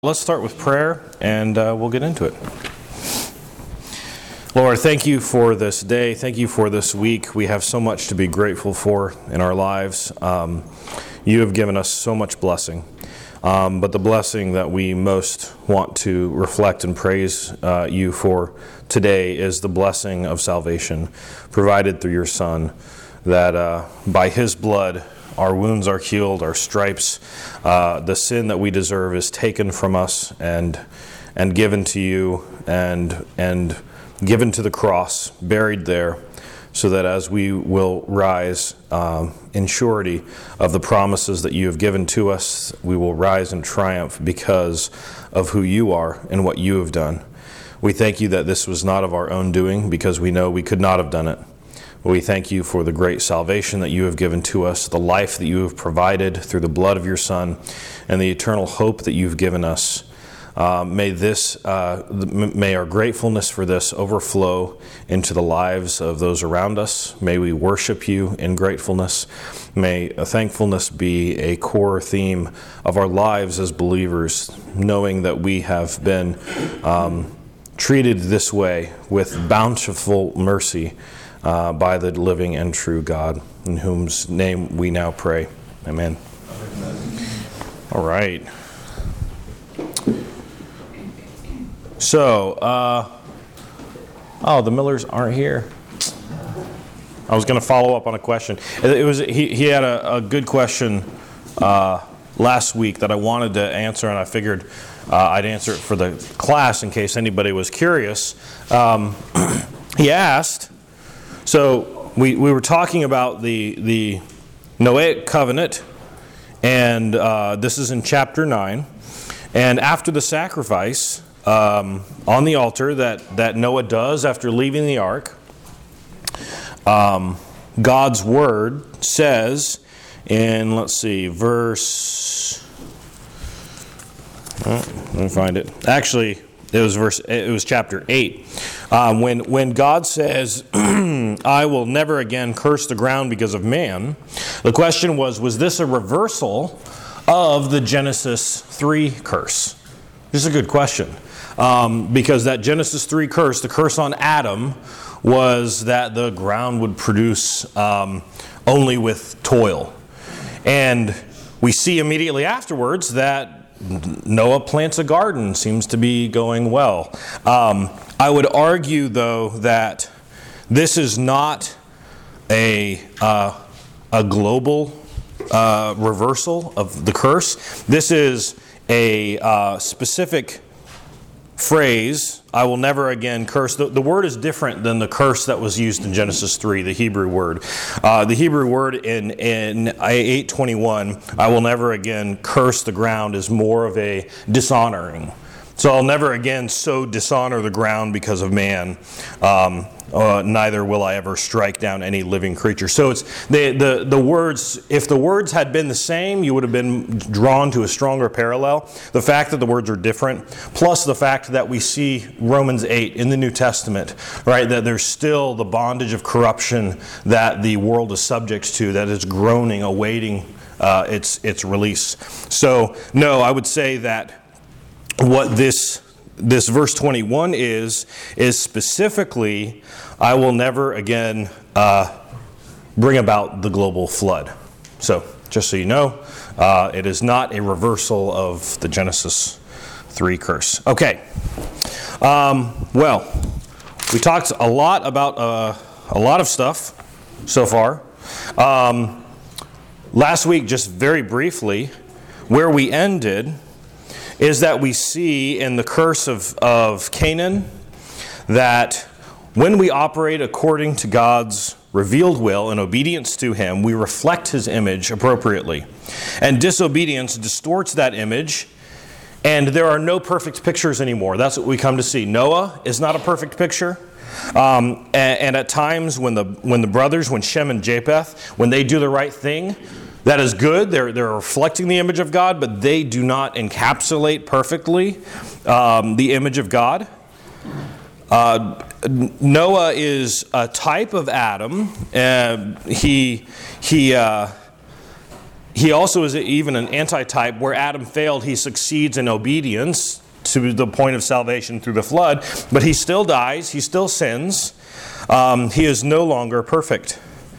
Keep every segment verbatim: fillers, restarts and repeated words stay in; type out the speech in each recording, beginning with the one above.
Let's start with prayer, and uh, we'll get into it. Lord, thank you for this day. Thank you for this week. We have so much to be grateful for in our lives. Um, you have given us so much blessing. Um, but the blessing that we most want to reflect and praise uh, you for today is the blessing of salvation provided through your Son, that uh, by his blood our wounds are healed, our stripes, uh, the sin that we deserve is taken from us and and given to you and and given to the cross, buried there, so that as we will rise um, in surety of the promises that you have given to us, we will rise in triumph because of who you are and what you have done. We thank you that this was not of our own doing, because we know we could not have done it. We thank you for the great salvation that you have given to us, the life that you have provided through the blood of your Son, and the eternal hope that you've given us. Uh, may this, uh, may our gratefulness for this overflow into the lives of those around us. May we worship you in gratefulness. May thankfulness be a core theme of our lives as believers, knowing that we have been um, treated this way with bountiful mercy Uh, by the living and true God, in whose name we now pray. Amen. Amen. All right. So, uh, oh, the Millers aren't here. I was going to follow up on a question. It was he, he had a, a good question uh, last week that I wanted to answer, and I figured uh, I'd answer it for the class in case anybody was curious. Um, he asked, So we, we were talking about the the Noahic covenant, and uh, this is in chapter nine. And after the sacrifice um, on the altar that, that Noah does after leaving the ark, um, God's word says in, let's see, verse, oh, let me find it. Actually, it was verse. It was chapter eight. Um, when when God says, "I will never again curse the ground because of man," the question was, was this a reversal of the Genesis three curse? This is a good question, um, because that Genesis three curse, the curse on Adam, was that the ground would produce um, only with toil, and we see immediately afterwards that Noah plants a garden, seems to be going well. Um, I would argue, though, that this is not a uh, a global uh, reversal of the curse. This is a uh, specific phrase, "I will never again curse." The, the word is different than the curse that was used in Genesis three, the Hebrew word. Uh, the Hebrew word in, in eight twenty-one, "I will never again curse the ground," is more of a dishonoring. So I'll never again so dishonor the ground because of man. Um, uh, neither will I ever strike down any living creature. So it's the, the the words. If the words had been the same, you would have been drawn to a stronger parallel. The fact that the words are different, plus the fact that we see Romans eight in the New Testament, right? That there's still the bondage of corruption that the world is subject to, that is groaning, awaiting uh, its its release. So no, I would say that what this this verse twenty-one is, is specifically, "I will never again uh, bring about the global flood." So, just so you know, uh, it is not a reversal of the Genesis three curse. Okay. Um, well, we talked a lot about uh, a lot of stuff so far. Um, last week, just very briefly, where we ended is that we see in the curse of, of Canaan that when we operate according to God's revealed will and obedience to Him, we reflect His image appropriately. And disobedience distorts that image, and there are no perfect pictures anymore. That's what we come to see. Noah is not a perfect picture. Um, and, and at times when the when the brothers, when Shem and Japheth, when they do the right thing, that is good. They're, they're reflecting the image of God, but they do not encapsulate perfectly um, the image of God. Uh, Noah is a type of Adam. Uh, he he uh, he also is even an antitype. Where Adam failed, he succeeds in obedience to the point of salvation through the flood, but he still dies, he still sins. Um, he is no longer perfect.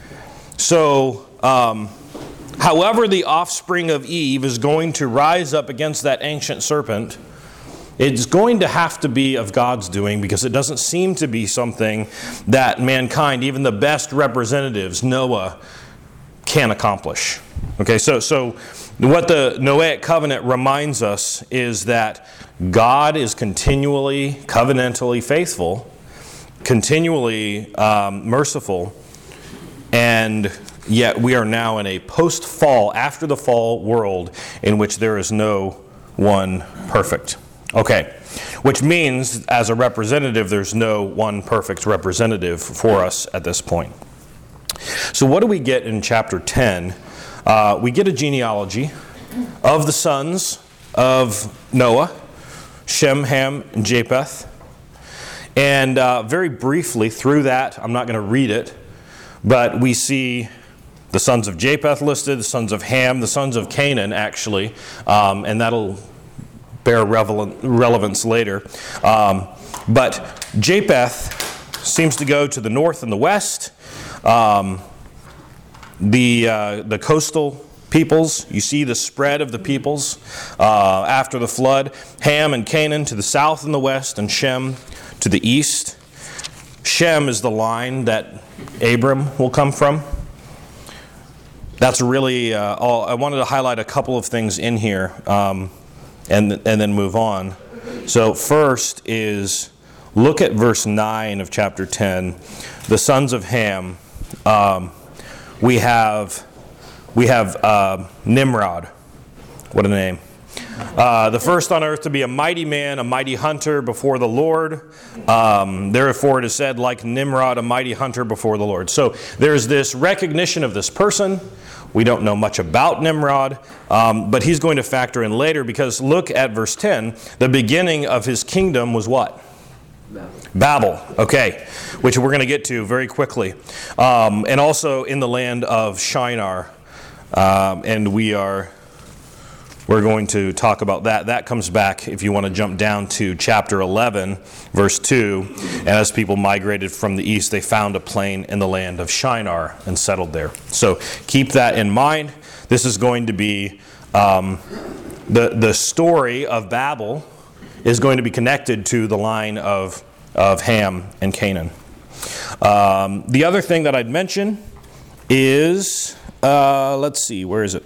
So, um, however the offspring of Eve is going to rise up against that ancient serpent, it's going to have to be of God's doing, because it doesn't seem to be something that mankind, even the best representatives, Noah, can accomplish. Okay, so so what the Noahic covenant reminds us is that God is continually, covenantally faithful, continually um, merciful, and yet we are now in a post-fall, after the fall world in which there is no one perfect. Okay, which means as a representative, there's no one perfect representative for us at this point. So what do we get in chapter ten? Uh, we get a genealogy of the sons of Noah, Shem, Ham, and Japheth. And uh, very briefly through that, I'm not going to read it, but we see the sons of Japheth listed, the sons of Ham, the sons of Canaan actually, um, and that'll bear relevance later. Um, but Japheth seems to go to the north and the west. Um, the uh, the coastal peoples, you see the spread of the peoples uh, after the flood. Ham and Canaan to the south and the west, and Shem to the east. Shem is the line that Abram will come from. That's really uh, all. I wanted to highlight a couple of things in here, um, and and then move on. So first is look at verse nine of chapter ten. The sons of Ham. Um, we have we have uh, Nimrod. What a name. Uh, the first on earth to be a mighty man, a mighty hunter before the Lord. Um, therefore it is said, like Nimrod, a mighty hunter before the Lord. So there's this recognition of this person. We don't know much about Nimrod, um, but he's going to factor in later, because look at verse ten. The beginning of his kingdom was what? Babel. Babel, okay, which we're going to get to very quickly. Um, and also in the land of Shinar. Um, and we are... We're going to talk about that. That comes back if you want to jump down to chapter eleven, verse two. And as people migrated from the east, they found a plain in the land of Shinar and settled there. So keep that in mind. This is going to be um, the the story of Babel is going to be connected to the line of of Ham and Canaan. Um, the other thing that I'd mention is uh, let's see, where is it?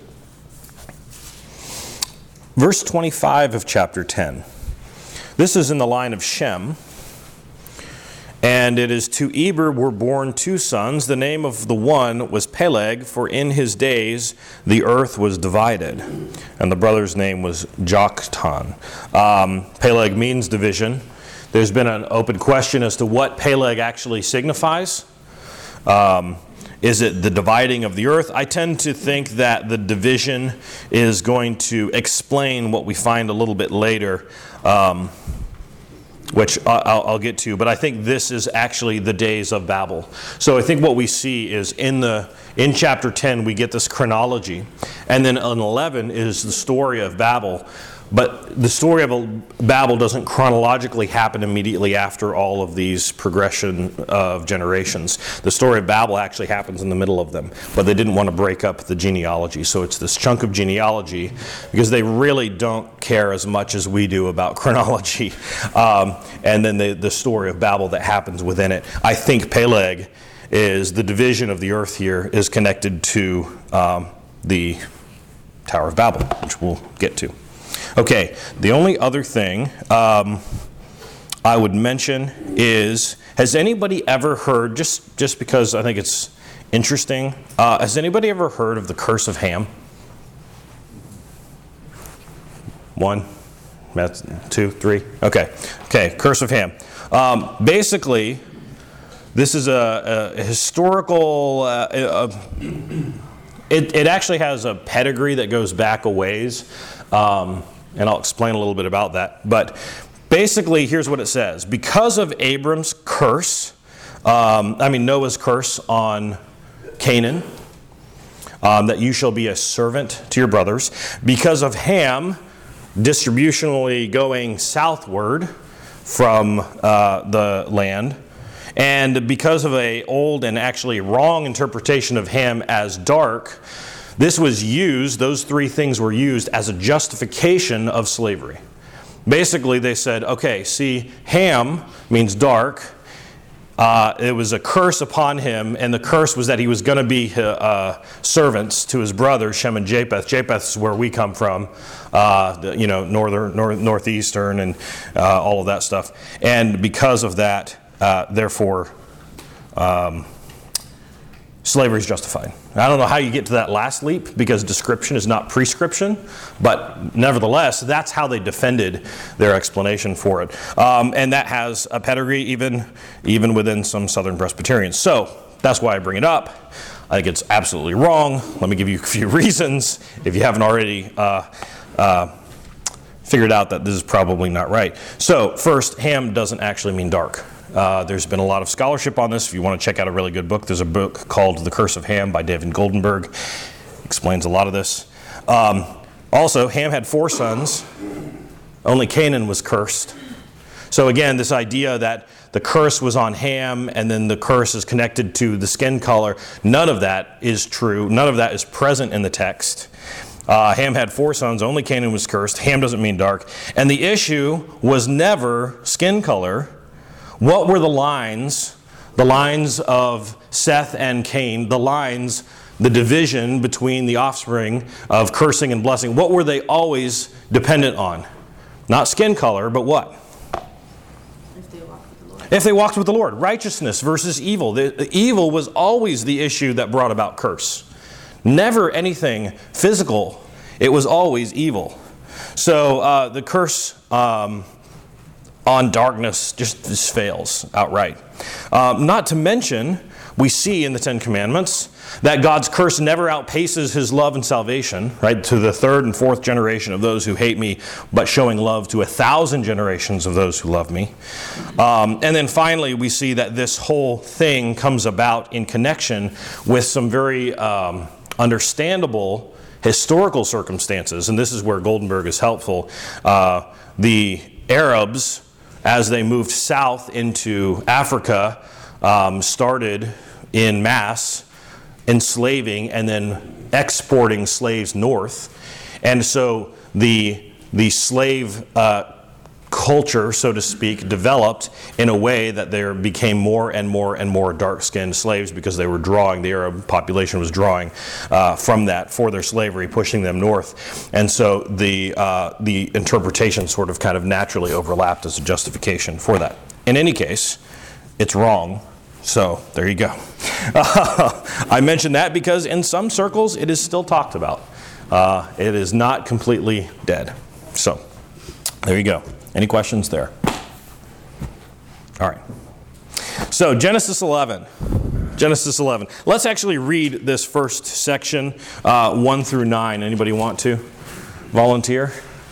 Verse twenty-five of chapter ten. This is in the line of Shem. And it is, to Eber were born two sons. The name of the one was Peleg, for in his days the earth was divided. And the brother's name was Joktan. Um, Peleg means division. There's been an open question as to what Peleg actually signifies. Um, Is it the dividing of the earth? I tend to think that the division is going to explain what we find a little bit later, um, which I'll, I'll get to. But I think this is actually the days of Babel. So I think what we see is in the in chapter ten we get this chronology, and then in eleven is the story of Babel. But the story of Babel doesn't chronologically happen immediately after all of these progression of generations. The story of Babel actually happens in the middle of them, but they didn't want to break up the genealogy. So it's this chunk of genealogy, because they really don't care as much as we do about chronology. Um, and then the, the story of Babel that happens within it. I think Peleg is the division of the earth here is connected to um, the Tower of Babel, which we'll get to. Okay, the only other thing um, I would mention is, has anybody ever heard, just, just because I think it's interesting, uh, has anybody ever heard of the curse of Ham? One, two, three, okay. Okay, curse of Ham. Um, basically, this is a, a historical, uh, a, it, it actually has a pedigree that goes back a ways. Um, And I'll explain a little bit about that. But basically, here's what it says. Because of Abram's curse, um, I mean Noah's curse on Canaan, um, that you shall be a servant to your brothers. Because of Ham distributionally going southward from uh, the land, and because of a old and actually wrong interpretation of Ham as dark, this was used, those three things were used as a justification of slavery. Basically, they said, okay, see, Ham means dark. Uh, it was a curse upon him, and the curse was that he was going to be uh, servants to his brothers, Shem and Japheth. Japheth is where we come from, uh, the, you know, northern, north, northeastern, and uh, all of that stuff. And because of that, uh, therefore, um, slavery is justified. I don't know how you get to that last leap, because description is not prescription, but nevertheless, that's how they defended their explanation for it. Um, and that has a pedigree even, even within some Southern Presbyterians. So that's why I bring it up. I think it's absolutely wrong. Let me give you a few reasons if you haven't already uh, uh, figured out that this is probably not right. So first, Ham doesn't actually mean dark. Uh, there's been a lot of scholarship on this. If you want to check out a really good book, there's a book called The Curse of Ham by David Goldenberg. Explains a lot of this. Um, also, Ham had four sons. Only Canaan was cursed. So again, this idea that the curse was on Ham and then the curse is connected to the skin color, none of that is true. None of that is present in the text. Uh, Ham had four sons. Only Canaan was cursed. Ham doesn't mean dark. And the issue was never skin color. What were the lines, the lines of Seth and Cain, the lines, the division between the offspring of cursing and blessing? What were they always dependent on? Not skin color, but what? If they walked with the Lord. If they walked with the Lord. Righteousness versus evil. The, the evil was always the issue that brought about curse. Never anything physical. It was always evil. So uh, the curse Um, on darkness just, just fails outright. Um, not to mention, we see in the Ten Commandments that God's curse never outpaces his love and salvation, right? To the third and fourth generation of those who hate me, but showing love to a thousand generations of those who love me. Um, and then finally, we see that this whole thing comes about in connection with some very um, understandable historical circumstances. And this is where Goldenberg is helpful. Uh, the Arabs, as they moved south into Africa, um, started in mass enslaving and then exporting slaves north. And so the, the slave uh, culture, so to speak, developed in a way that there became more and more and more dark-skinned slaves because they were drawing, the Arab population was drawing uh, from that for their slavery, pushing them north. And so the, uh, the interpretation sort of kind of naturally overlapped as a justification for that. In any case, it's wrong. So there you go. Uh, I mention that because in some circles it is still talked about. Uh, it is not completely dead. So there you go. Any questions there? All right. So Genesis eleven. Genesis eleven. Let's actually read this first section, uh, one through nine. Anybody want to volunteer?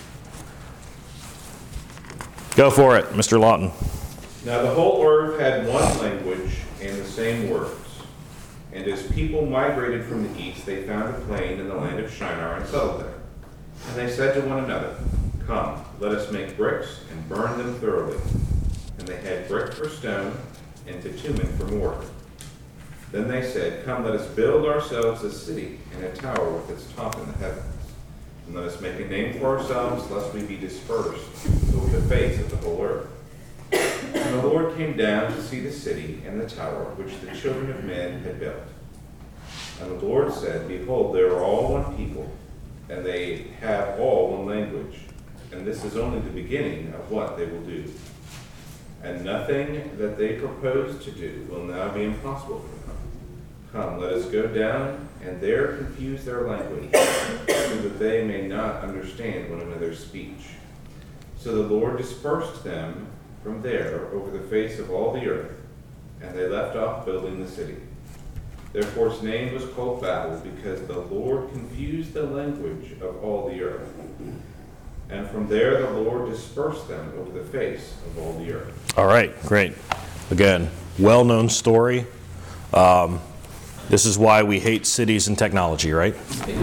Go for it, Mister Lawton. Now the whole earth had one language and the same words. And as people migrated from the east, they found a plain in the land of Shinar and settled there. And they said to one another, "Come, let us make bricks and burn them thoroughly." And they had brick for stone and bitumen for mortar. Then they said, "Come, let us build ourselves a city and a tower with its top in the heavens. And let us make a name for ourselves, lest we be dispersed over the face of the whole earth." And the Lord came down to see the city and the tower which the children of men had built. And the Lord said, "Behold, they are all one people, and they have all one language. And this is only the beginning of what they will do. And nothing that they propose to do will now be impossible for them. Come, let us go down and there confuse their language, so that they may not understand one another's speech." So the Lord dispersed them from there over the face of all the earth, and they left off building the city. Therefore its name was called Babel, because the Lord confused the language of all the earth. And from there the Lord dispersed them over the face of all the earth. All right, great. Again, well-known story. Um, This is why we hate cities and technology, right?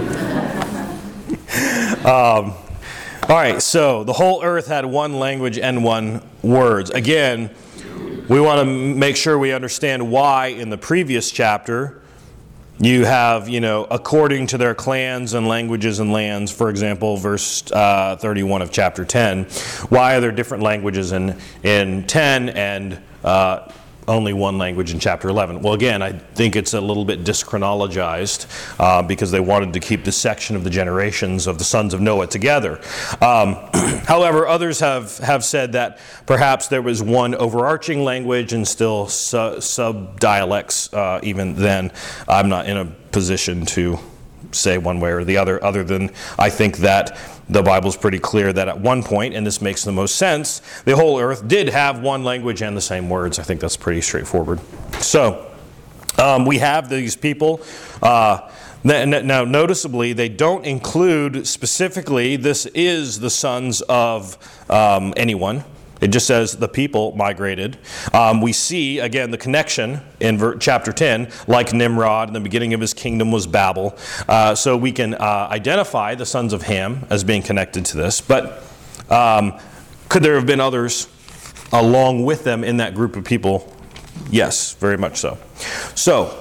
um, all right, so the whole earth had one language and one words. Again, we want to make sure we understand why in the previous chapter you have, you know, according to their clans and languages and lands, for example, verse uh, thirty-one of chapter ten. Why are there different languages in, in ten and uh, only one language in chapter eleven? Well, again, I think it's a little bit dyschronologized uh, because they wanted to keep this section of the generations of the sons of Noah together. Um, however, others have, have said that perhaps there was one overarching language and still su- sub-dialects uh, even then. I'm not in a position to say one way or the other, other than I think that the Bible's pretty clear that at one point, and this makes the most sense, the whole earth did have one language and the same words. I think that's pretty straightforward. So, um, we have these people. Uh, now, noticeably, they don't include specifically, this is the sons of um, anyone. It just says the people migrated. Um, we see, again, the connection in ver- chapter ten, like Nimrod, in the beginning of his kingdom was Babel. Uh, so we can uh, identify the sons of Ham as being connected to this. But um, could there have been others along with them in that group of people? Yes, very much so. So,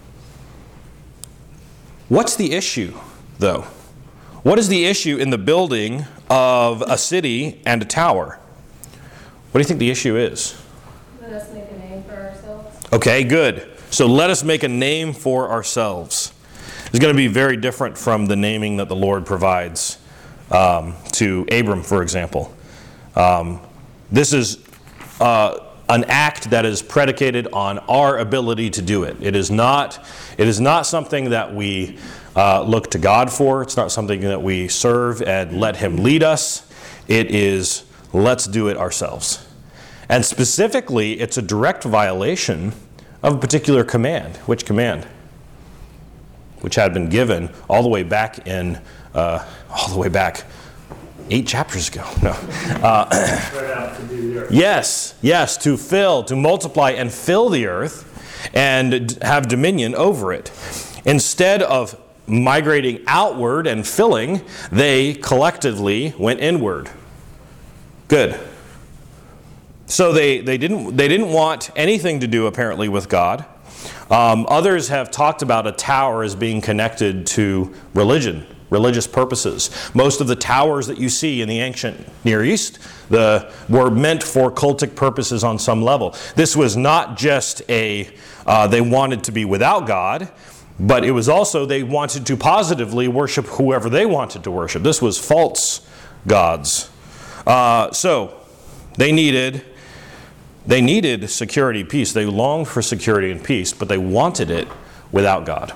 what's the issue, though? What is the issue in the building of a city and a tower? What do you think the issue is? Let us make a name for ourselves. Okay, good. So let us make a name for ourselves. It's going to be very different from the naming that the Lord provides um, to Abram, for example. Um, this is uh, an act that is predicated on our ability to do it. It is not, it is not something that we uh, look to God for. It's not something that we serve and let Him lead us. It is, let's do it ourselves. And specifically, it's a direct violation of a particular command. Which command? Which had been given all the way back in, uh, all the way back eight chapters ago. No. Uh, Right out to do the earth. yes, yes, to fill, to multiply and fill the earth and have dominion over it. Instead of migrating outward and filling, they collectively went inward. Good. So they, they didn't they didn't want anything to do apparently with God. Um, others have talked about a tower as being connected to religion, religious purposes. Most of the towers that you see in the ancient Near East the, were meant for cultic purposes on some level. This was not just a uh, they wanted to be without God, but it was also they wanted to positively worship whoever they wanted to worship. This was false gods. Uh, so they needed they needed security, peace. They longed for security and peace, but they wanted it without God.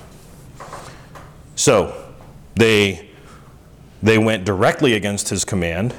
So they they went directly against His command,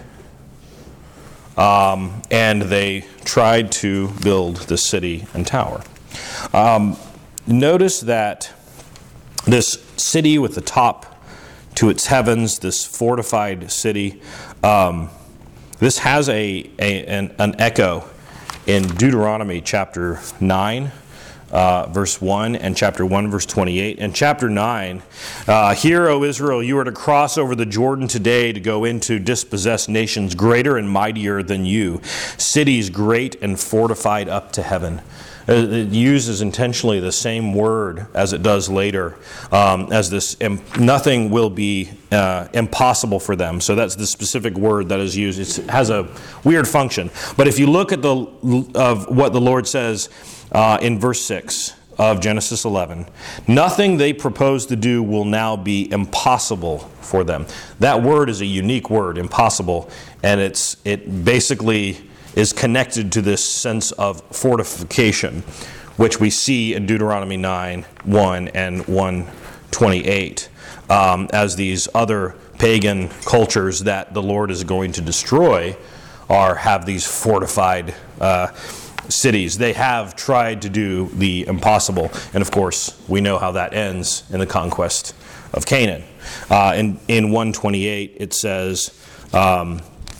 um, and they tried to build the city and tower. Um, notice that this city with the top to its heavens, this fortified city. Um, This has a, a an, an echo in Deuteronomy chapter nine, uh, verse one, and chapter one, verse twenty-eight. In chapter nine, uh, Hear, O Israel, you are to cross over the Jordan today to go into dispossess nations greater and mightier than you, cities great and fortified up to heaven. It uses intentionally the same word as it does later, um, as this, nothing will be uh, impossible for them. So that's the specific word that is used. It's, it has a weird function. But if you look at the of what the Lord says uh, in verse six of Genesis eleven, nothing they propose to do will now be impossible for them. That word is a unique word, impossible, and it's it basically is connected to this sense of fortification, which we see in Deuteronomy nine, one and one twenty-eight, um, as these other pagan cultures that the Lord is going to destroy are have these fortified uh, cities. They have tried to do the impossible, and of course, we know how that ends in the conquest of Canaan. Uh, in, in one twenty-eight, it says, um,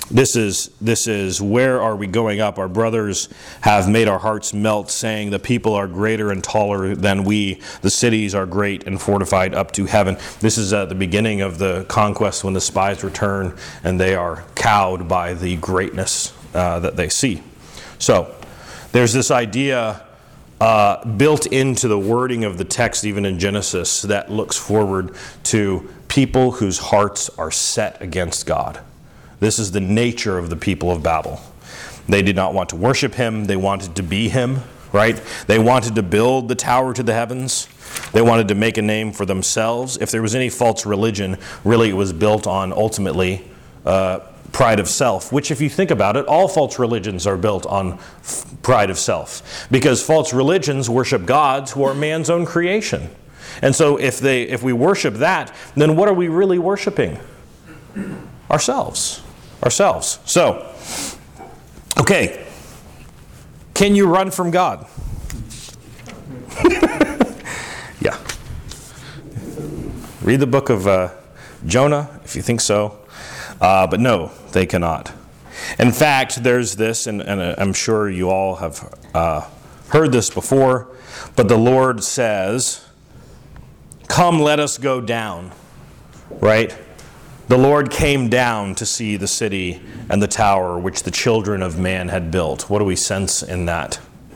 This is, this is, where are we going up? Our brothers have made our hearts melt, saying the people are greater and taller than we. The cities are great and fortified up to heaven. This is at the beginning of the conquest when the spies return and they are cowed by the greatness uh, that they see. So there's this idea uh, built into the wording of the text, even in Genesis, that looks forward to people whose hearts are set against God. This is the nature of the people of Babel. They did not want to worship him. They wanted to be him, right? They wanted to build the tower to the heavens. They wanted to make a name for themselves. If there was any false religion, really it was built on, ultimately, uh, pride of self, which, if you think about it, all false religions are built on f- pride of self. Because false religions worship gods who are man's own creation. And so if they, if we worship that, then what are we really worshiping? Ourselves. Ourselves. So, okay. Can you run from God? Yeah. Read the book of uh, Jonah, if you think so. Uh, but no, they cannot. In fact, there's this, and, and I'm sure you all have uh, heard this before, but the Lord says, "Come, let us go down." Right? The Lord came down to see the city and the tower which the children of man had built. What do we sense in that?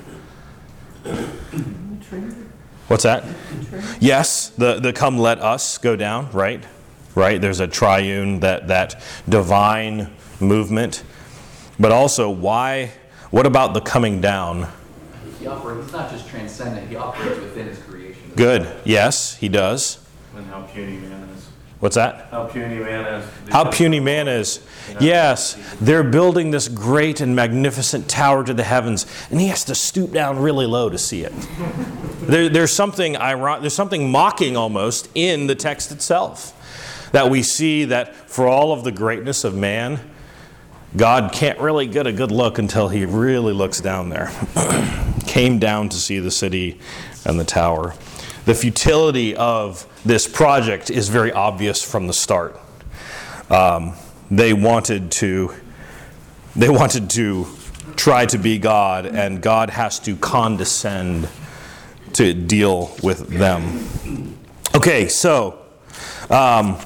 What's that? Yes, the, the come let us go down, right? Right? There's a triune, that, that divine movement. But also, why, what about the coming down? He operates, he's not just transcendent, he operates within his creation. Good. Yes, he does. And how puny man is. What's that? How puny man is. How puny man is. Yes, they're building this great and magnificent tower to the heavens, and he has to stoop down really low to see it. There, there's something ironic, there's something mocking almost in the text itself, that we see that for all of the greatness of man, God can't really get a good look until he really looks down there. Came down to see the city and the tower. The futility of this project is very obvious from the start. Um, they wanted to, they wanted to try to be God, and God has to condescend to deal with them. Okay, so, um,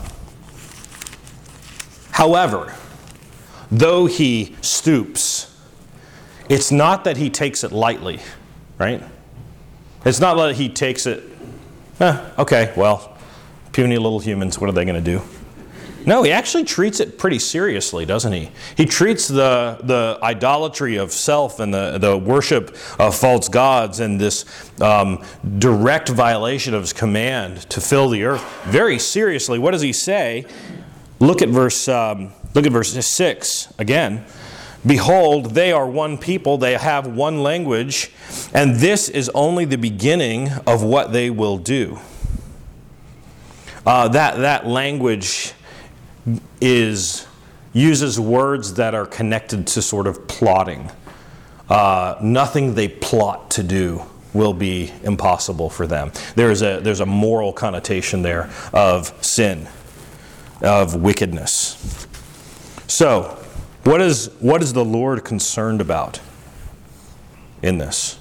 however, though he stoops, it's not that he takes it lightly, right? It's not that he takes it, eh, okay, well, puny little humans, what are they going to do? No, he actually treats it pretty seriously, doesn't he? He treats the, the idolatry of self and the, the worship of false gods and this um, direct violation of his command to fill the earth very seriously. What does he say? Look at verse, um, look at verse six again. Behold, they are one people, they have one language, and this is only the beginning of what they will do. Uh, that, that language is uses words that are connected to sort of plotting. Uh, nothing they plot to do will be impossible for them. There's a, there's a moral connotation there of sin, of wickedness. So, What is, what is the Lord concerned about in this?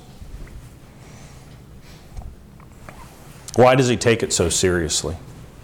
Why does he take it so seriously?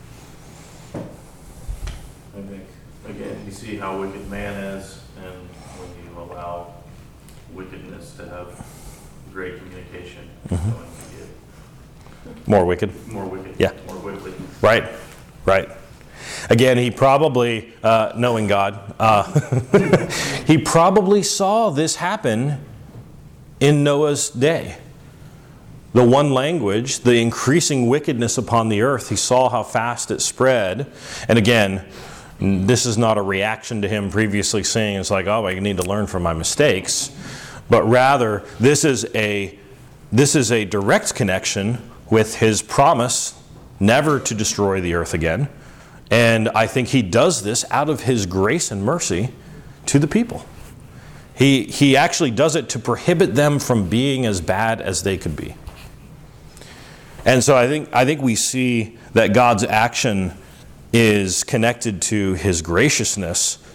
I think, again, you see how wicked man is, and when you allow wickedness to have great communication, it's Mm-hmm. going to get More wicked? more wicked, Yeah. more quickly. Right, right. Again, he probably, uh, knowing God, uh, he probably saw this happen in Noah's day. The one language, the increasing wickedness upon the earth, he saw how fast it spread. And again, this is not a reaction to him previously saying, it's like, oh, I need to learn from my mistakes. But rather, this is a, this is a direct connection with his promise never to destroy the earth again. And I think he does this out of his grace and mercy to the people. He, he actually does it to prohibit them from being as bad as they could be. And so I think, I think we see that God's action is connected to his graciousness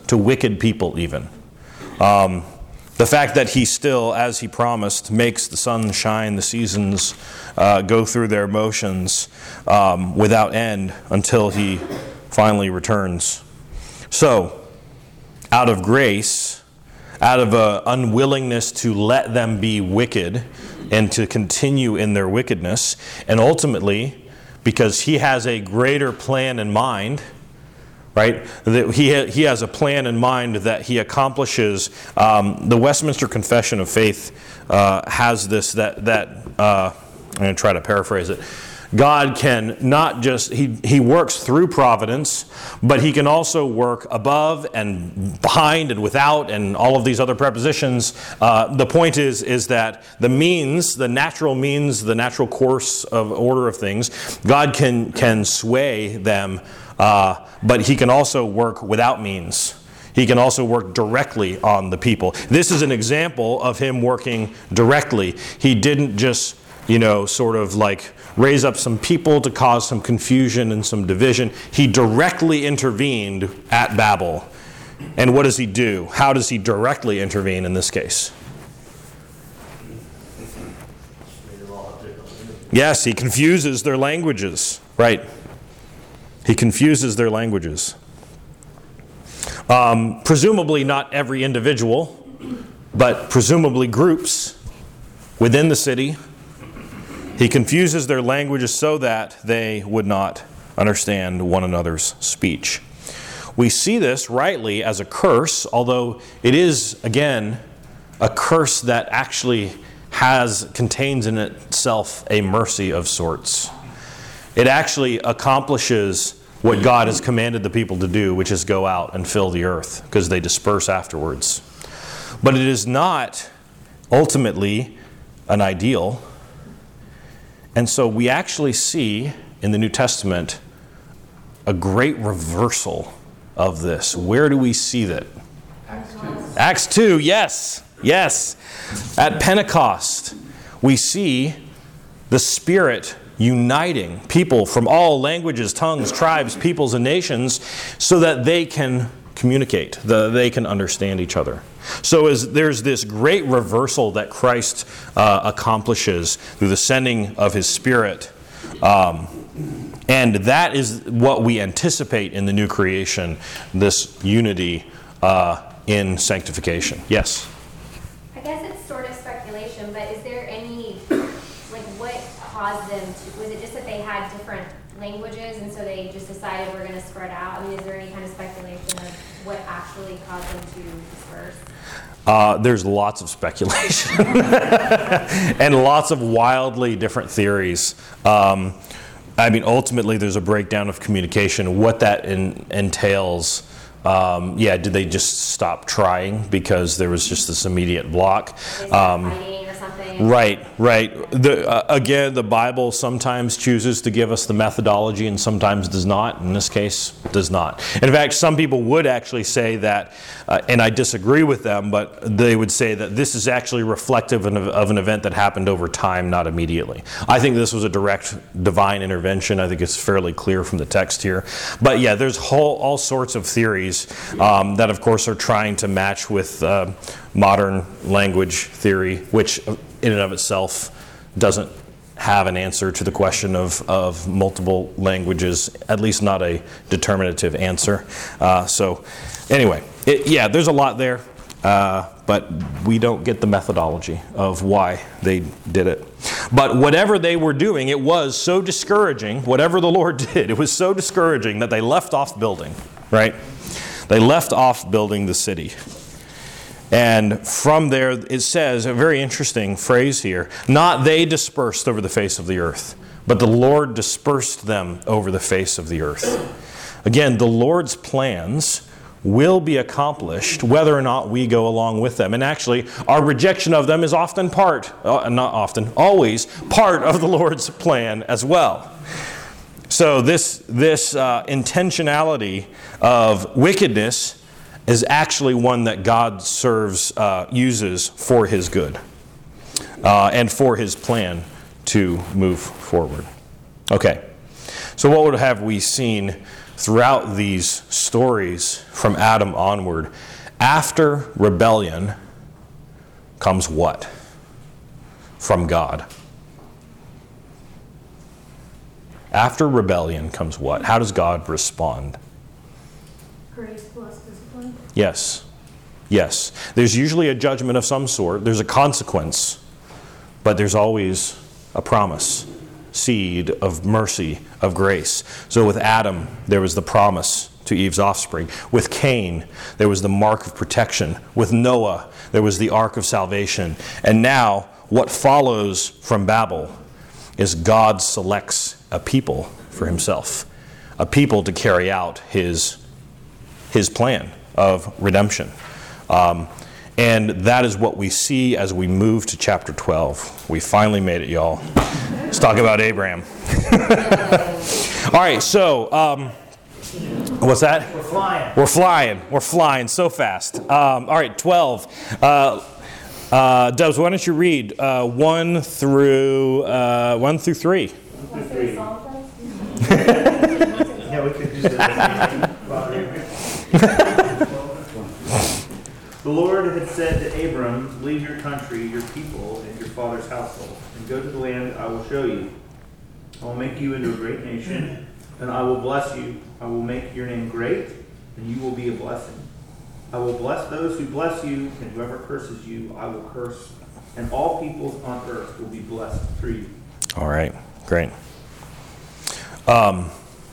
to wicked people even. Um, the fact that he still, as he promised, makes the sun shine, the seasons uh, go through their motions um, without end until he finally returns. So, out of grace, out of an unwillingness to let them be wicked and to continue in their wickedness, and ultimately, because he has a greater plan in mind, right? That he, ha- he has a plan in mind that he accomplishes. Um, the Westminster Confession of Faith uh, has this, that, that uh, I'm going to try to paraphrase it. God can not just, he, he works through providence, but he can also work above and behind and without and all of these other prepositions. Uh, the point is, is that the means, the natural means, the natural course of order of things, God can, can sway them, uh, but he can also work without means. He can also work directly on the people. This is an example of him working directly. He didn't just, you know, sort of like raise up some people to cause some confusion and some division. He directly intervened at Babel. And what does he do? How does he directly intervene in this case? Yes, he confuses their languages. Right. He confuses their languages. Um, presumably not every individual, but presumably groups within the city. He confuses their languages so that they would not understand one another's speech. We see this rightly as a curse, although it is, again, a curse that actually has, contains in itself a mercy of sorts. It actually accomplishes what God has commanded the people to do, which is go out and fill the earth, because they disperse afterwards. But it is not ultimately an ideal. And so we actually see in the New Testament a great reversal of this. Where do we see that? Acts two. Acts two, yes, yes. At Pentecost, we see the Spirit uniting people from all languages, tongues, tribes, peoples, and nations so that they can communicate, the, they can understand each other. So as there's this great reversal that Christ uh, accomplishes through the sending of his Spirit. Um, and that is what we anticipate in the new creation, this unity uh, in sanctification. Yes? I guess it's sort of speculation, but is there any, like, what caused them to, was it just that they had different languages and so they just decided we're going to spread out? I mean, is there any kind of speculation of what actually caused them to disperse? Uh, there's lots of speculation and lots of wildly different theories. Um, I mean, ultimately, there's a breakdown of communication, what that in, entails. Um, yeah, did they just stop trying because there was just this immediate block? Um, fighting or something? Right, right. The, uh, again, the Bible sometimes chooses to give us the methodology and sometimes does not. In this case, does not. In fact, some people would actually say that, uh, and I disagree with them, but they would say that this is actually reflective of, of an event that happened over time, not immediately. I think this was a direct divine intervention. I think it's fairly clear from the text here. But yeah, there's whole, all sorts of theories um, that, of course, are trying to match with uh, modern language theory, which in and of itself doesn't have an answer to the question of, of multiple languages, at least not a determinative answer. Uh, so anyway, it, yeah, there's a lot there, uh, but we don't get the methodology of why they did it. But whatever they were doing, it was so discouraging, whatever the Lord did, it was so discouraging that they left off building, right? They left off building the city. And from there, it says, a very interesting phrase here, not they dispersed over the face of the earth, but the Lord dispersed them over the face of the earth. Again, the Lord's plans will be accomplished whether or not we go along with them. And actually, our rejection of them is often part, uh, not often, always part of the Lord's plan as well. So this, this uh, intentionality of wickedness is actually one that God serves, uh, uses for his good uh, and for his plan to move forward. Okay, so what would have we seen throughout these stories from Adam onward, after rebellion comes what? From God. After rebellion comes what? How does God respond? Grace plus discipline. Yes. Yes. There's usually a judgment of some sort. There's a consequence. But there's always a promise. Seed of mercy, of grace. So with Adam, there was the promise to Eve's offspring. With Cain, there was the mark of protection. With Noah, there was the ark of salvation. And now, what follows from Babel is God selects a people for himself. A people to carry out his, his plan of redemption. Um, and that is what we see as we move to chapter twelve. We finally made it, y'all. Let's talk about Abraham. All right, so, um, what's that? We're flying. We're flying. We're flying so fast. Um, all right, twelve. Uh, uh, Dubs, why don't you read uh, one through uh, one through three? Want to say a song first? Yeah, we could just do that. The Lord had said to Abram, leave your country, your people, and your father's household, and go to the land I will show you. I will make you into a great nation, and I will bless you. I will make your name great, and you will be a blessing. I will bless those who bless you, and whoever curses you, I will curse. And all peoples on earth will be blessed through you. All right, great. Um,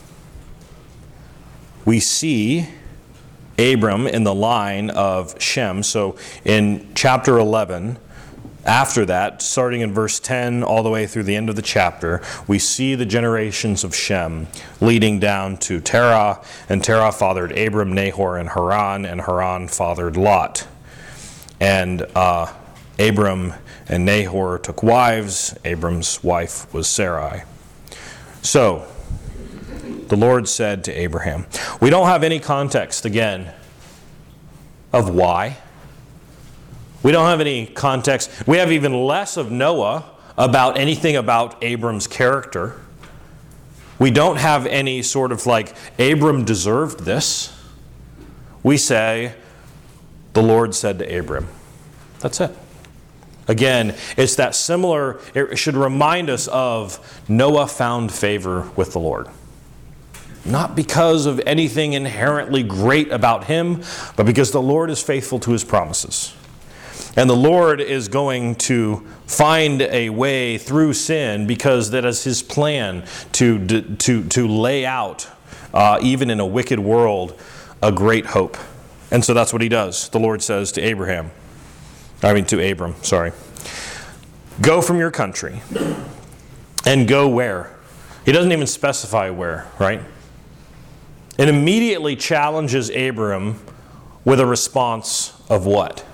we see Abram in the line of Shem. So in chapter eleven, after that, starting in verse ten all the way through the end of the chapter, we see the generations of Shem leading down to Terah, and Terah fathered Abram, Nahor, and Haran, and Haran fathered Lot. And uh, Abram and Nahor took wives. Abram's wife was Sarai. So, the Lord said to Abraham, we don't have any context, again, of why. We don't have any context. We have even less of Noah about anything about Abram's character. We don't have any sort of like, Abram deserved this. We say, the Lord said to Abram. That's it. Again, it's that similar, it should remind us of Noah found favor with the Lord. Not because of anything inherently great about him, but because the Lord is faithful to his promises. And the Lord is going to find a way through sin because that is his plan to, to, to lay out, uh, even in a wicked world, a great hope. And so that's what he does. The Lord says to Abraham, I mean to Abram, sorry. Go from your country and go where? He doesn't even specify where, right? It immediately challenges Abram with a response of what?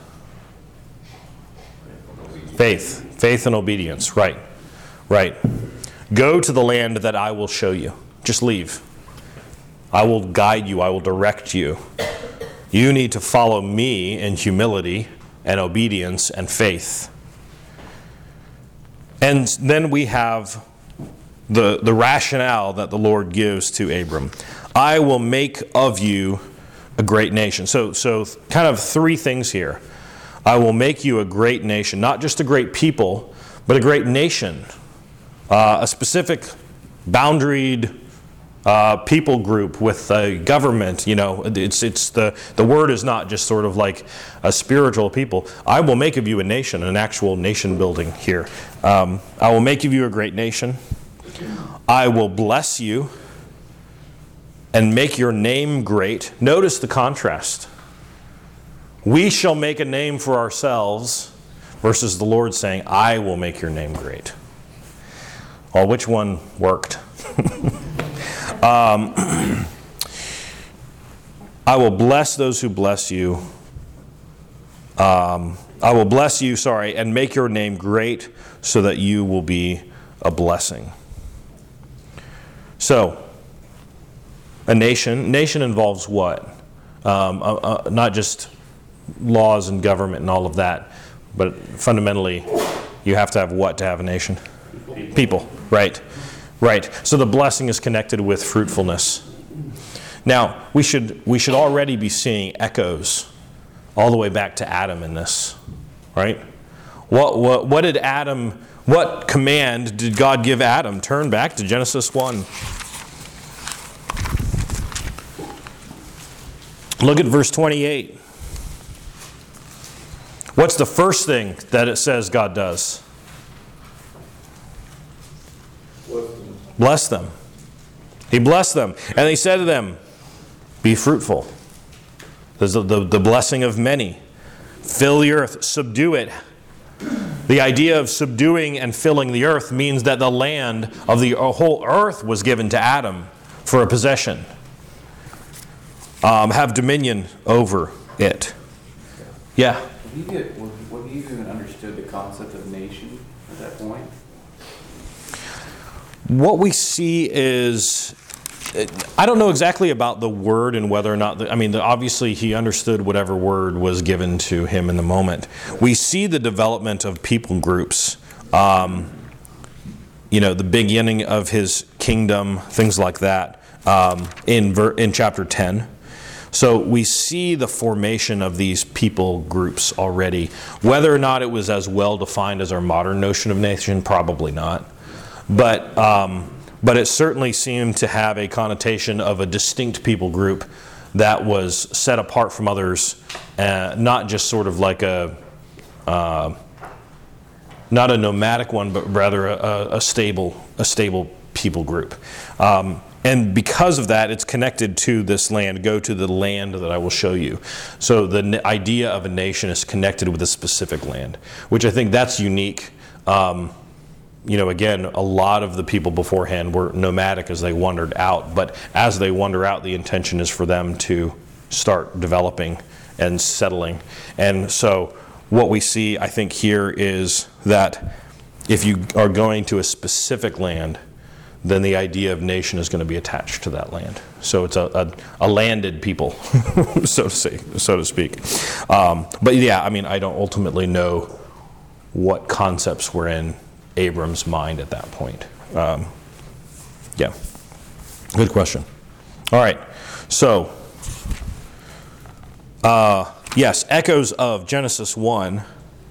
Faith. Faith and obedience. Right. Right. Go to the land that I will show you. Just leave. I will guide you. I will direct you. You need to follow me in humility and obedience and faith. And then we have the, the rationale that the Lord gives to Abram. I will make of you a great nation. So, so kind of three things here. I will make you a great nation. Not just a great people, but a great nation. Uh, a specific boundaried uh, people group with a government. You know, it's it's the, the word is not just sort of like a spiritual people. I will make of you a nation, an actual nation building here. Um, I will make of you a great nation. I will bless you and make your name great. Notice the contrast. We shall make a name for ourselves versus the Lord saying, I will make your name great. Well, which one worked? um, I will bless those who bless you. Um, I will bless you, sorry, and make your name great so that you will be a blessing. So, a nation, nation involves what? Um, uh, uh, not just laws and government and all of that, but fundamentally, you have to have what to have a nation? People. People, right. Right. So the blessing is connected with fruitfulness. Now, we should, we should already be seeing echoes all the way back to Adam in this, right? What, what, what did Adam, what command did God give Adam? Turn back to Genesis one. Look at verse twenty-eight. What's the first thing that it says God does? Bless them. He blessed them. And he said to them, be fruitful. There's the, the, the blessing of many. Fill the earth, subdue it. The idea of subduing and filling the earth means that the land of the whole earth was given to Adam for a possession. Um, have dominion over it. Yeah? Would he, get, would, would he even understood the concept of nation at that point? What we see is, I don't know exactly about the word and whether or not, the, I mean, the, obviously he understood whatever word was given to him in the moment. We see the development of people groups, um, you know, the beginning of his kingdom, things like that, um, in ver, in chapter ten. So we see the formation of these people groups already. Whether or not it was as well defined as our modern notion of nation, probably not. But um, but it certainly seemed to have a connotation of a distinct people group that was set apart from others, uh, not just sort of like a uh, not a nomadic one, but rather a, a stable a stable people group. Um, and because of that, it's connected to this land. Go to the land that I will show you. So the n- idea of a nation is connected with a specific land, which I think that's unique. Um, You know, again, a lot of the people beforehand were nomadic as they wandered out. But as they wander out, the intention is for them to start developing and settling. And so what we see, I think, here is that if you are going to a specific land, then the idea of nation is going to be attached to that land. So it's a, a, a landed people, so to say, so to speak. Um, but yeah, I mean, I don't ultimately know what concepts were in Abram's mind at that point. Um, yeah, good question. All right, so uh, yes, echoes of Genesis one.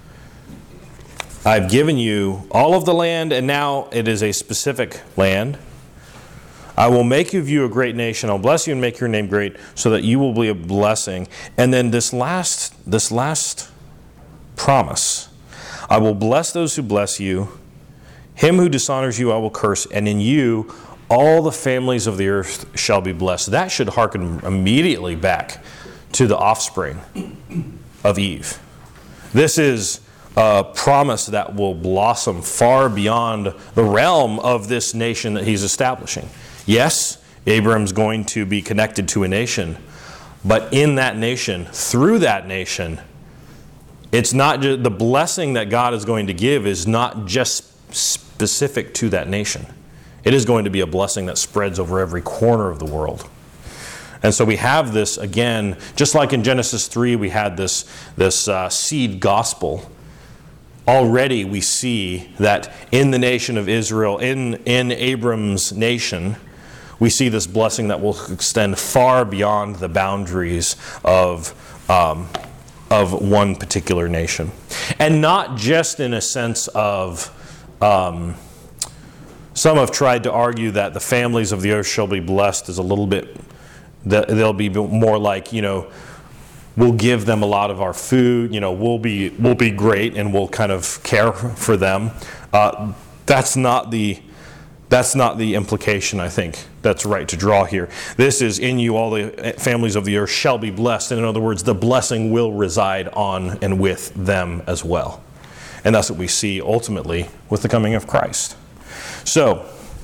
I've given you all of the land, and now it is a specific land. I will make of you a great nation. I'll bless you and make your name great, so that you will be a blessing. And then this last, this last promise: I will bless those who bless you. Him who dishonors you I will curse, and in you all the families of the earth shall be blessed. That should hearken immediately back to the offspring of Eve. This is a promise that will blossom far beyond the realm of this nation that he's establishing. Yes, Abram's going to be connected to a nation, but in that nation, through that nation, it's not just the blessing that God is going to give is not just specific to that nation. It is going to be a blessing that spreads over every corner of the world. And so we have this, again, just like in Genesis three, we had this, this uh, seed gospel. Already we see that in the nation of Israel, in, in Abram's nation, we see this blessing that will extend far beyond the boundaries of um, of one particular nation. And not just in a sense of Um, some have tried to argue that the families of the earth shall be blessed is a little bit, that they'll be more like, you know, we'll give them a lot of our food, you know, we'll be we'll be great and we'll kind of care for them. Uh, that's not the that's not the implication, I think, that's right to draw here. This is, in you all the families of the earth shall be blessed. And in other words, the blessing will reside on and with them as well. And that's what we see ultimately with the coming of Christ. So,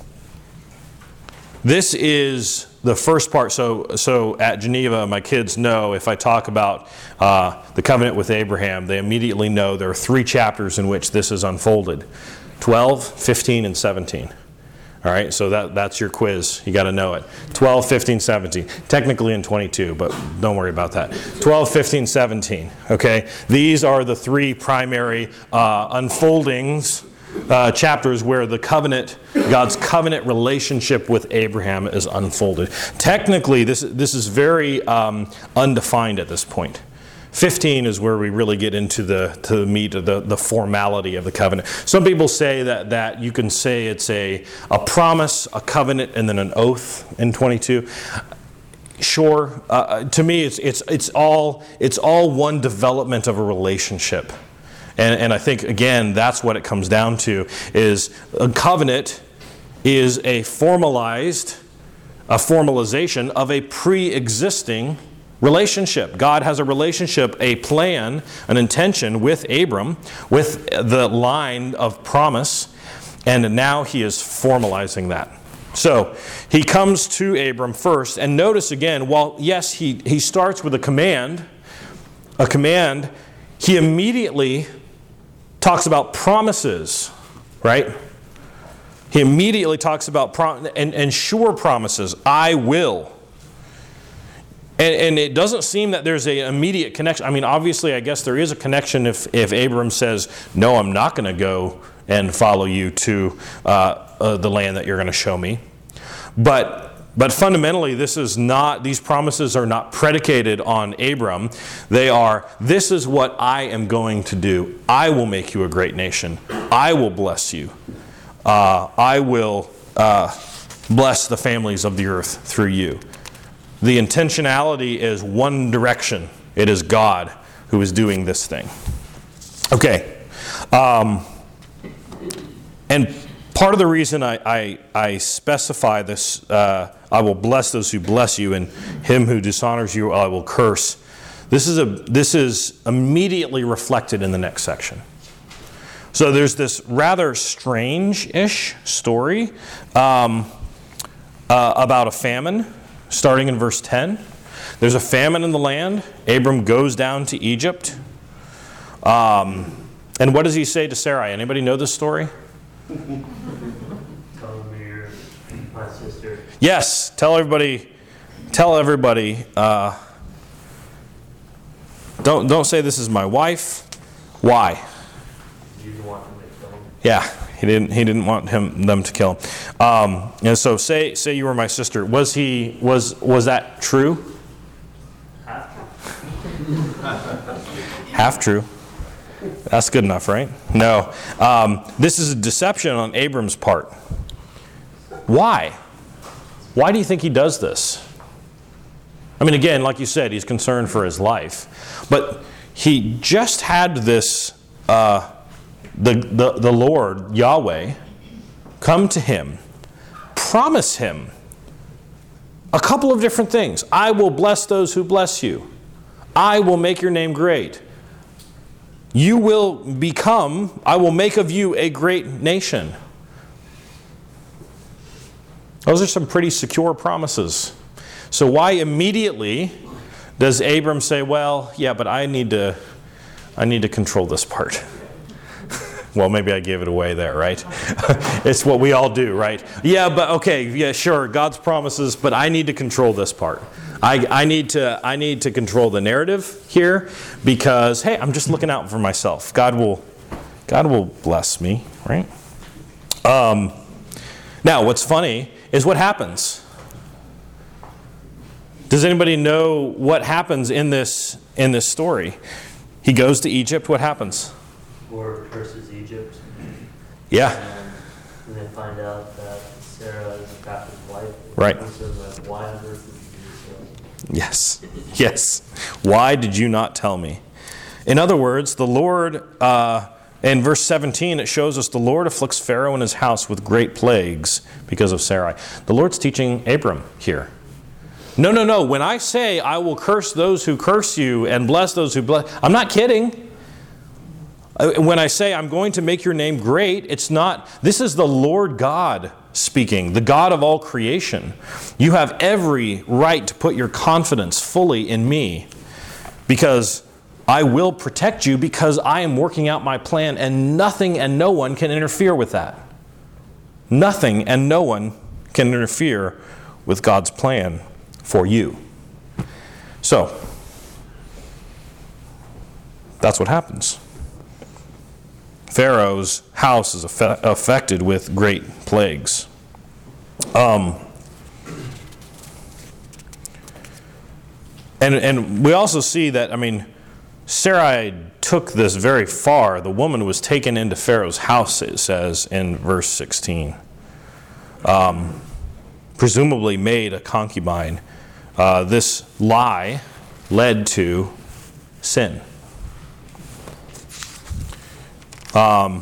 this is the first part. So, so at Geneva, my kids know if I talk about uh, the covenant with Abraham, they immediately know there are three chapters in which this is unfolded. twelve, fifteen, and seventeen. All right, so that, that's your quiz. You got to know it. twelve, fifteen, seventeen. Technically in twenty-two, but don't worry about that. twelve, fifteen, seventeen. Okay, these are the three primary uh, unfoldings uh, chapters where the covenant, God's covenant relationship with Abraham is unfolded. Technically, this, this is very um, undefined at this point. fifteen is where we really get into the to the meat of the, the formality of the covenant. Some people say that, that you can say it's a, a promise, a covenant, and then an oath in twenty-two. Sure, uh, to me it's it's it's all it's all one development of a relationship. And, and I think, again, that's what it comes down to, is a covenant is a formalized, a formalization of a pre-existing relationship. God has a relationship, a plan, an intention with Abram, with the line of promise, and now he is formalizing that. So he comes to Abram first, and notice again, while yes, he, he starts with a command, a command, he immediately talks about promises, right? He immediately talks about prom- and, and sure promises. I will. And, and it doesn't seem that there's an immediate connection. I mean, obviously, I guess there is a connection if, if Abram says, no, I'm not going to go and follow you to uh, uh, the land that you're going to show me. But But fundamentally, this is not, these promises are not predicated on Abram. They are, this is what I am going to do. I will make you a great nation. I will bless you. Uh, I will uh, bless the families of the earth through you. The intentionality is one direction. It is God who is doing this thing. Okay. Um, and part of the reason I, I, I specify this, uh, I will bless those who bless you, and him who dishonors you I will curse. This is a this is immediately reflected in the next section. So there's this rather strange-ish story um, uh, about a famine, starting in verse ten. There's a famine in the land. Abram goes down to Egypt. Um, and what does he say to Sarai? Anybody know this story? Tell me you're my sister. Yes, tell everybody. Tell everybody. Uh, don't don't say this is my wife. Why? You didn't want him to kill him. Yeah, he didn't. He didn't want him them to kill him. Um, and so say say you were my sister. Was he was was that true? Half true. That's good enough, right? No. Um, this is a deception on Abram's part. Why? Why do you think he does this? I mean, again, like you said, he's concerned for his life. But he just had this, uh, the, the, the Lord, Yahweh, come to him, promise him a couple of different things. I will bless those who bless you. I will make your name great. You will become, I will make of you a great nation. Those are some pretty secure promises. So why immediately does Abram say, well, yeah, but I need to, I need to control this part? Well, maybe I gave it away there, right? It's what we all do, right? Yeah, but okay, yeah, sure, God's promises, but I need to control this part. I, I need to I need to control the narrative here because, hey, I'm just looking out for myself. God will God will bless me, right? Um, now, what's funny is what happens. Does anybody know what happens in this in this story? He goes to Egypt. What happens? Lord curses Egypt. Yeah. And, and they find out that Sarah is Captain's wife. Right. And so like, why on earth did you do this? Yes. Yes. Why did you not tell me? In other words, the Lord, uh, in verse seventeen, it shows us the Lord afflicts Pharaoh and his house with great plagues because of Sarai. The Lord's teaching Abram here. No, no, no. When I say I will curse those who curse you and bless those who bless, I'm not kidding. When I say I'm going to make your name great, it's not, this is the Lord God speaking, the God of all creation. You have every right to put your confidence fully in me because I will protect you because I am working out my plan and nothing and no one can interfere with that. Nothing and no one can interfere with God's plan for you. So, that's what happens. Pharaoh's house is affe- affected with great plagues. Um, and, and we also see that, I mean, Sarai took this very far. The woman was taken into Pharaoh's house, it says in verse sixteen. Um, presumably made a concubine. Uh, this lie led to sin. Um,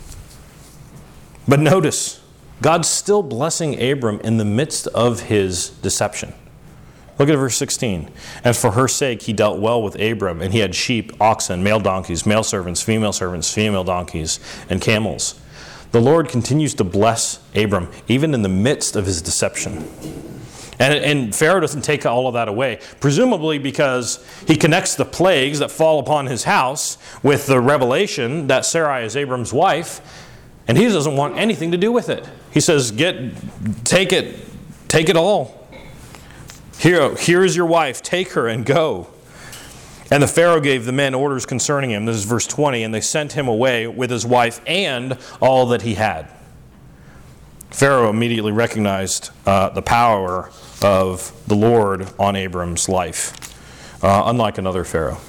but notice, God's still blessing Abram in the midst of his deception. Look at verse sixteen. And for her sake he dealt well with Abram, and he had sheep, oxen, male donkeys, male servants, female servants, female donkeys, and camels. The Lord continues to bless Abram, even in the midst of his deception. And, and Pharaoh doesn't take all of that away, presumably because he connects the plagues that fall upon his house with the revelation that Sarai is Abram's wife, and he doesn't want anything to do with it. He says, "Get, take it, take it all. Here, here is your wife. Take her and go." And the Pharaoh gave the men orders concerning him. This is verse twenty. And they sent him away with his wife and all that he had. Pharaoh immediately recognized uh, the power of the Lord on Abram's life, uh, unlike another Pharaoh.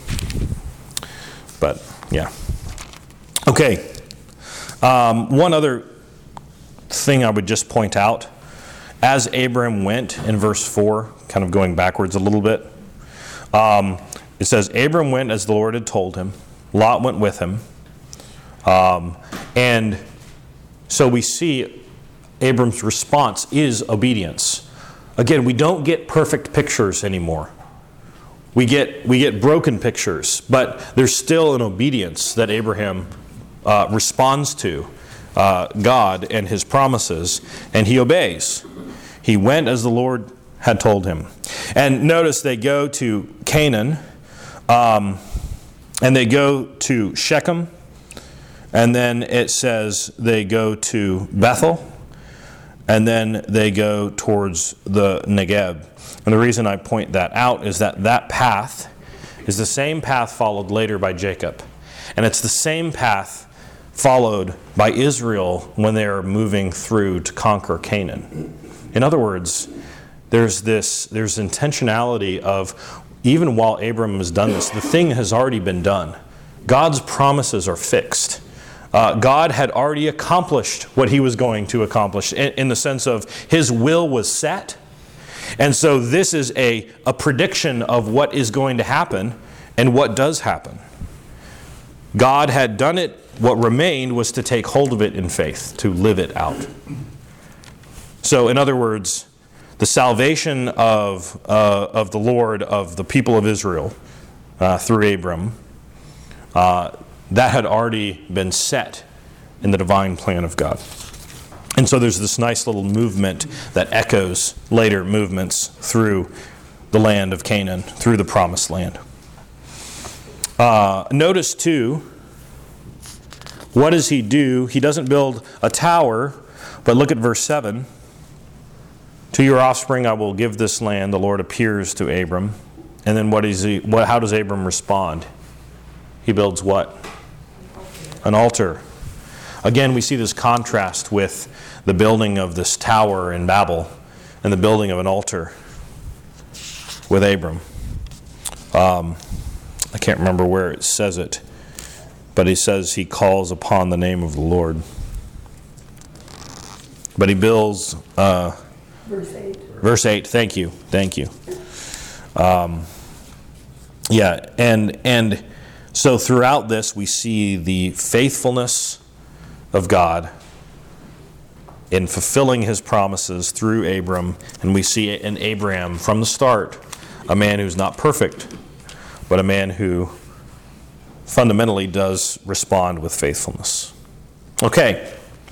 But, yeah. Okay. Um, one other thing I would just point out. As Abram went, in verse four, kind of going backwards a little bit, um, it says, Abram went as the Lord had told him. Lot went with him. Um, and so we see Abram's response is obedience. Again, we don't get perfect pictures anymore. We get we get broken pictures, but there's still an obedience that Abraham uh, responds to uh, God and his promises, and he obeys. He went as the Lord had told him. And notice they go to Canaan, um, and they go to Shechem, and then it says they go to Bethel, and then they go towards the Negeb. And the reason I point that out is that that path is the same path followed later by Jacob. And it's the same path followed by Israel when they are moving through to conquer Canaan. In other words, there's this there's intentionality of, even while Abram has done this, the thing has already been done. God's promises are fixed. Uh, God had already accomplished what he was going to accomplish in, in the sense of his will was set. And so this is a, a prediction of what is going to happen and what does happen. God had done it. What remained was to take hold of it in faith, to live it out. So in other words, the salvation of, uh, of the Lord, of the people of Israel uh, through Abram, uh, that had already been set in the divine plan of God. And so there's this nice little movement that echoes later movements through the land of Canaan, through the promised land. Uh, notice too, what does he do? He doesn't build a tower, but look at verse seven. To your offspring I will give this land, the Lord appears to Abram. And then what is he, what, how does Abram respond? He builds what? An altar. Again, we see this contrast with the building of this tower in Babel and the building of an altar with Abram. Um, I can't remember where it says it, but he says he calls upon the name of the Lord. But he builds... Uh, Verse eight. Verse eight, thank you, thank you. Um, yeah, and and... So throughout this, we see the faithfulness of God in fulfilling his promises through Abram. And we see in Abraham from the start, a man who's not perfect, but a man who fundamentally does respond with faithfulness. Okay.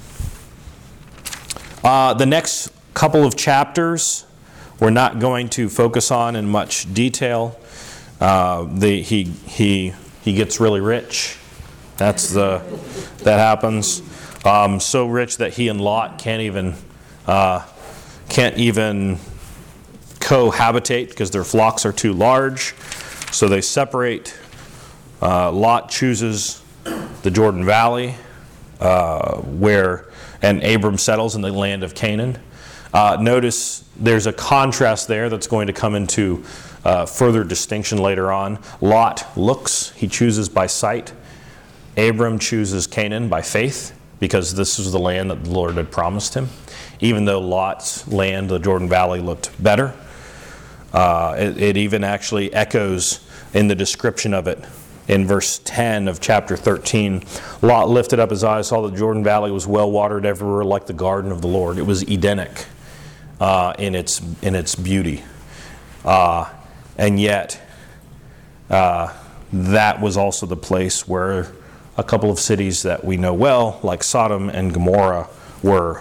Uh, the next couple of chapters, we're not going to focus on in much detail. Uh, the, he... he He gets really rich. That's the that happens. Um, so rich that he and Lot can't even uh, can't even cohabitate because their flocks are too large. So they separate. Uh, Lot chooses the Jordan Valley, uh, where, and Abram settles in the land of Canaan. Uh, notice there's a contrast there that's going to come into uh, further distinction later on. Lot looks, he chooses by sight. Abram chooses Canaan by faith, because this was the land that the Lord had promised him. Even though Lot's land, the Jordan Valley, looked better, uh, it, it even actually echoes in the description of it. In verse ten of chapter thirteen, Lot lifted up his eyes, saw the Jordan Valley was well watered everywhere like the garden of the Lord. It was Edenic uh, in its in its beauty. Uh, and yet, uh, that was also the place where a couple of cities that we know well, like Sodom and Gomorrah, were.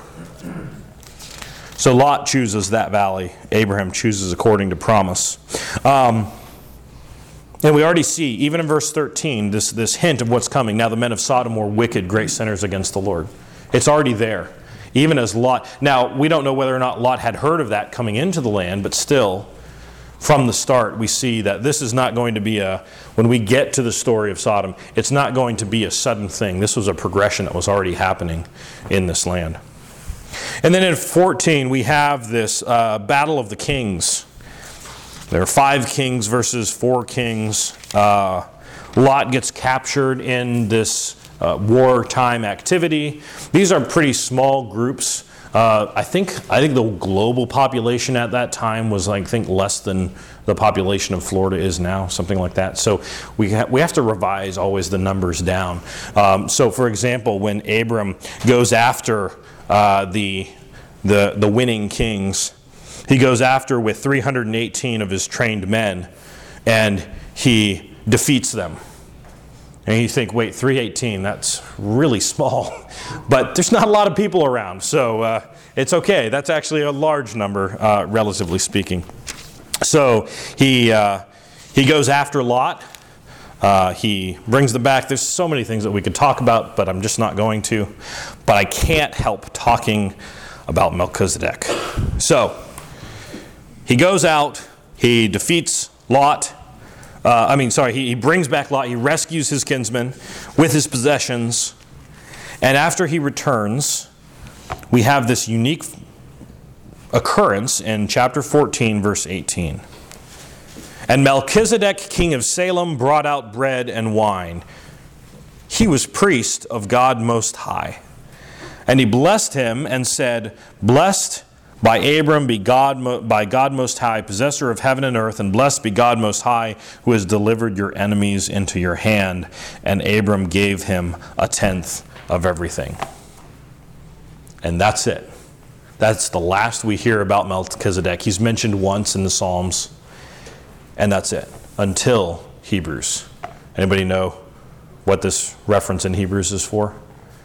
So Lot chooses that valley. Abraham chooses according to promise. Um, and we already see, even in verse thirteen, this, this hint of what's coming. Now the men of Sodom were wicked, great sinners against the Lord. It's already there. Even as Lot. Now, we don't know whether or not Lot had heard of that coming into the land, but still, from the start, we see that this is not going to be a, when we get to the story of Sodom, it's not going to be a sudden thing. This was a progression that was already happening in this land. And then in fourteen, we have this uh, battle of the kings. There are five kings versus four kings. Uh, Lot gets captured in this uh, wartime activity. These are pretty small groups. Uh, I think I think the global population at that time was, like, I think, less than the population of Florida is now, something like that. So we ha- we have to revise always the numbers down. Um, so, for example, when Abram goes after uh, the the the winning kings, he goes after with three hundred eighteen of his trained men, and he defeats them. And you think, wait, three eighteen, that's really small. But there's not a lot of people around, so uh, it's okay. That's actually a large number, uh, relatively speaking. So he uh, he goes after Lot. Uh, he brings them back. There's so many things that we could talk about, but I'm just not going to. But I can't help talking about Melchizedek. So he goes out. He defeats Lot. Uh, I mean, sorry, he, he brings back Lot. He rescues his kinsmen with his possessions. And after he returns, we have this unique occurrence in chapter fourteen, verse eighteen. And Melchizedek, king of Salem, brought out bread and wine. He was priest of God Most High. And he blessed him and said, Blessed by Abram be God, by God Most High, possessor of heaven and earth, and blessed be God Most High, who has delivered your enemies into your hand. And Abram gave him a tenth of everything. And that's it. That's the last we hear about Melchizedek. He's mentioned once in the Psalms, and that's it, until Hebrews. Anybody know what this reference in Hebrews is for?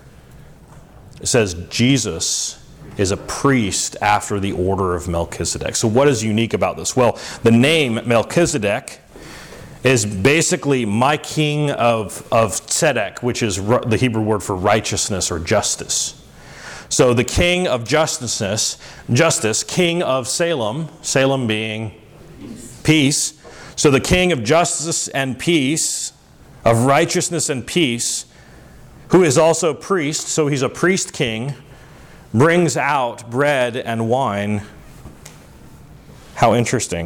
It says Jesus is a priest after the order of Melchizedek. So what is unique about this? Well, the name Melchizedek is basically my king of, of Tzedek, which is the Hebrew word for righteousness or justice. So the king of justice, justice, king of Salem, Salem being peace. So the king of justice and peace, of righteousness and peace, who is also priest, so he's a priest king, brings out bread and wine. How interesting.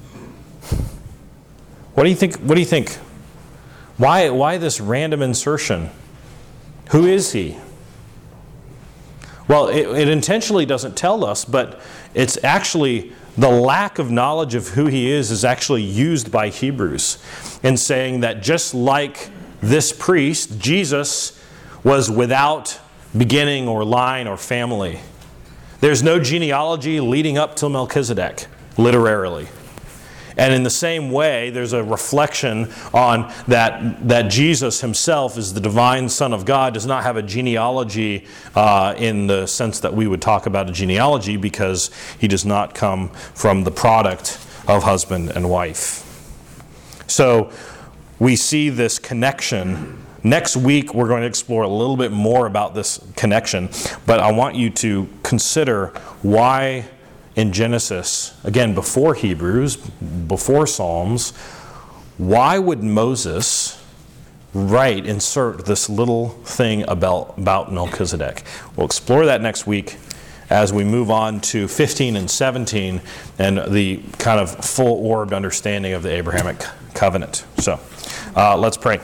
What do you think? What do you think? Why, why this random insertion? Who is he? Well, it, it intentionally doesn't tell us, but it's actually the lack of knowledge of who he is is actually used by Hebrews in saying that just like this priest, Jesus was without beginning or line or family. There's no genealogy leading up to Melchizedek, literarily. And in the same way, there's a reflection on that that Jesus himself is the divine Son of God, does not have a genealogy uh, in the sense that we would talk about a genealogy, because he does not come from the product of husband and wife. So we see this connection. Next week, we're going to explore a little bit more about this connection, but I want you to consider why in Genesis, again, before Hebrews, before Psalms, why would Moses right insert this little thing about, about Melchizedek. We'll explore that next week as we move on to fifteen and seventeen and the kind of full-orbed understanding of the Abrahamic covenant. So uh, let's pray.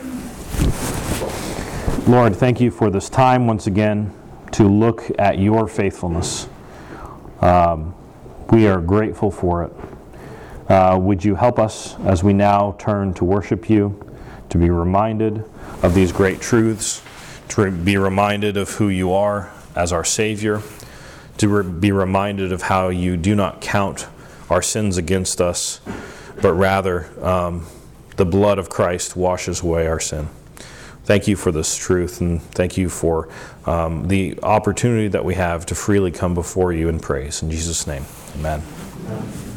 Lord, thank you for this time once again to look at your faithfulness. Um, we are grateful for it. Uh, would you help us as we now turn to worship you, to be reminded of these great truths, to be reminded of who you are as our Savior, to re- be reminded of how you do not count our sins against us, but rather um, the blood of Christ washes away our sin. Thank you for this truth, and thank you for um, the opportunity that we have to freely come before you in praise. In Jesus' name, amen.